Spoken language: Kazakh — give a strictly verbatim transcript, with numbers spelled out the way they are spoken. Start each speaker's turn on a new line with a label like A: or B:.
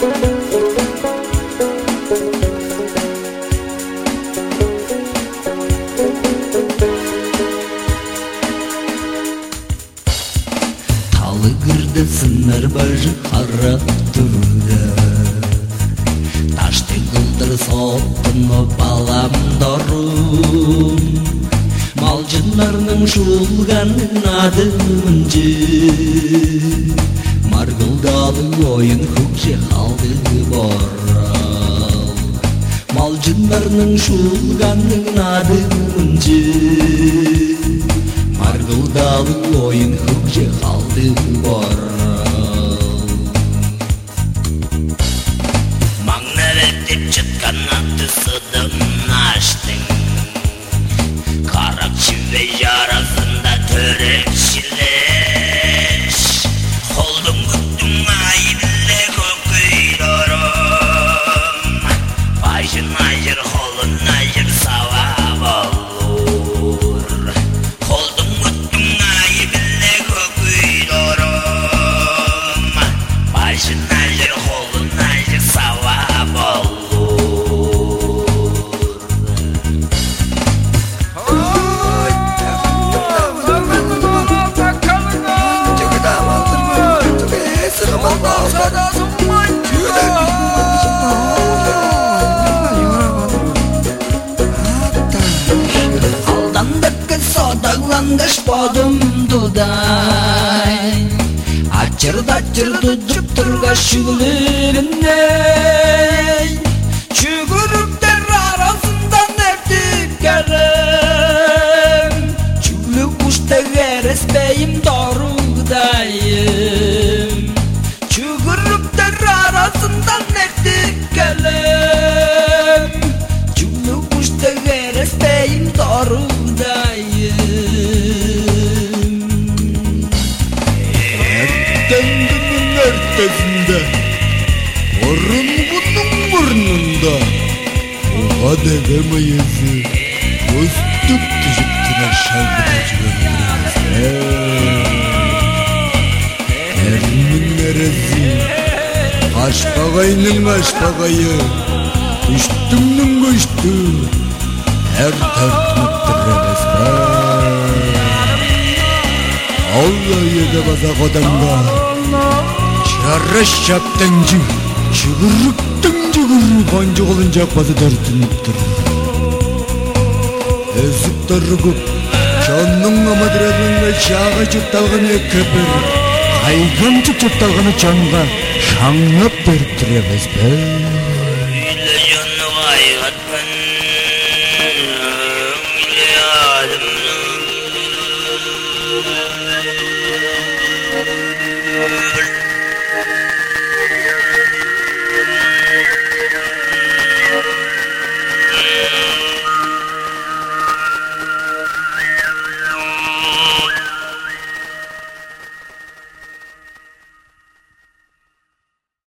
A: Сынар бажы қарап тұрды Ташты қылдыр соттыны баламдарым Малжынларының шулғанын адымын же Марғылдалы ойын көкше қалды борал Малжынларының шулғанын адымын же Марғылдалы ойын көкше қалды борал Маңнәреттеп жатқан атты сыдым аштың Қарақ шүве жарасында төрекшілеш Қолдың күттің айбілі көкүйдорым Байжын айыр, қолын айыр сава болур Қолдың күттің айбілі көкүйдорым Байжын айыр, қолын айыр сава болур Aldandaki sodaqlandash bodim duday Achir-dachir dudib turgan shuglerinday Chuguruklar arasında nertib kelim Chuglu qushdaga respeyim dorugdayim Chuguruklar arasında nertib kelim Chuglu qushdaga respeyim dorugdayim Ertendinin ertesinde Orun bunun burnunda Oğa degemeyesi Östüp tüzüktüne şalgıda cüvenlerimiz Erinin neresi Aşpagayının aşpagayı Üstümnün güçtü Her tartmıktır emesme Allah yedi bazak odamda Çarış yaptıncı Çıgırıktın çıgırı Bancı olunca bazı dertiniptir Ezip darıgıp Canның амадырағынға Шаға жұпталғаны көпір Қайғам жұпталғаны жанға Шаңып беріп тұр емес бе Үйлі жанны қайғатпын Үйлі адым